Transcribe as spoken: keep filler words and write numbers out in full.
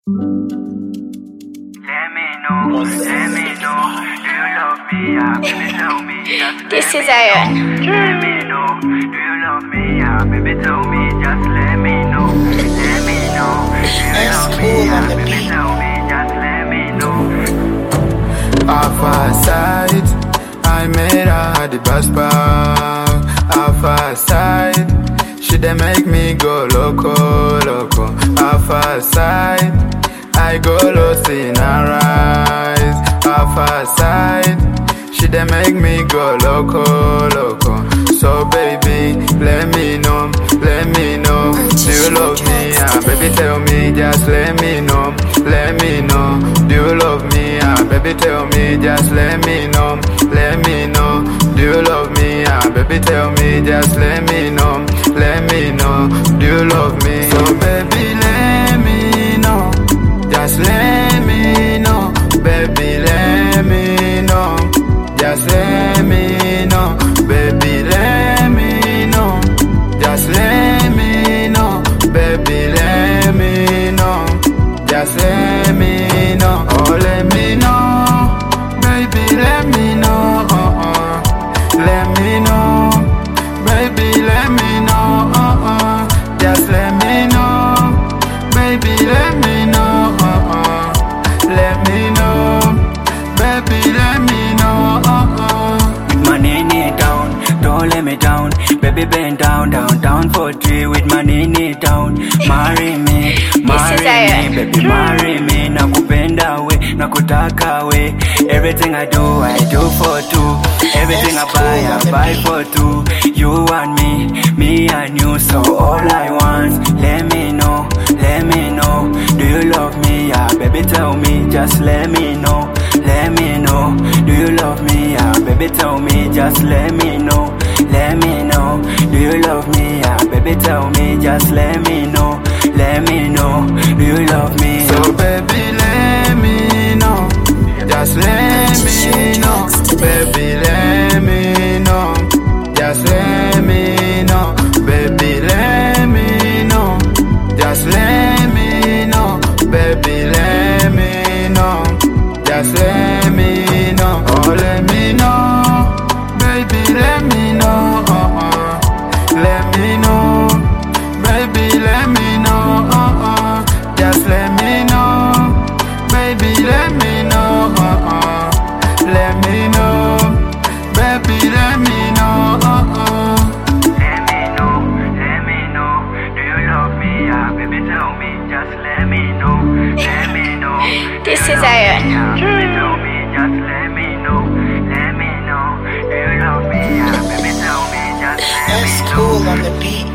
Let me know, let me know, do you love me? Yeah, baby, tell me. Just This let is me Aaron. know. Let me know, do you love me? Yeah, baby, tell me. Just let me know. Let me know, do you love me? Yeah, baby, tell me. Just let me know. Off our side, I made her the best part. Off our side, she dey make me go loco, loco. Off our side, I go lost in her eyes. Off her side, she dey make me go loco, loco. So baby, let me know, let me know. Do you love me? Ah, baby, tell me, just let me know, let me know. Do you love me? Ah, baby, tell me, just let me know, let me know. Do you love me? Ah, baby, tell me, just let me know, let me know. Do you love me? So baby, let me know. Just let me know, baby, let me know. Just let me know, baby, let me know. Just let me know, baby, let me know. Just let me know, oh let me know, baby, let me know, oh, oh. Let me know, baby, let me know, oh, oh. Just let me know, baby, let me know, oh, oh. Let me know, baby, let me know, oh, oh. With my nene down, don't let me down. Baby, bend down, down, down for three. With my nene down, marry me, marry Aaron. me, baby, marry me. Nakupenda we, nakutaka we. Everything I do, I do for two. Everything I buy, I buy for two. You and me, me and you. So all I want, let me know, let me know. Do you love me? Yeah, baby, tell me, just let me know, let me know. Do you love me? Yeah, baby, tell me, just let me know, let me know. Do you love me? Yeah, baby, tell me, just let me know, let me know. Do you love me? So baby, let me know. Just let me know, baby, let me know. Just let me know, baby, let me know. Just let me know, baby, let me know. Just let me know, oh let me know, baby, let me know, oh, oh. Let me know, baby, let me know, oh, oh. Just let me know, baby, let me know, oh, oh. Let me know, baby, let me know, oh, oh. Let me know, let me know. Do you love me? Yeah, baby, tell me, just let me know, let me know. This is Aaron. Yeah, baby, tell me, just let me know, let me know. Do you love me? Yeah, baby, tell me, just let me know. That's cool on the beat.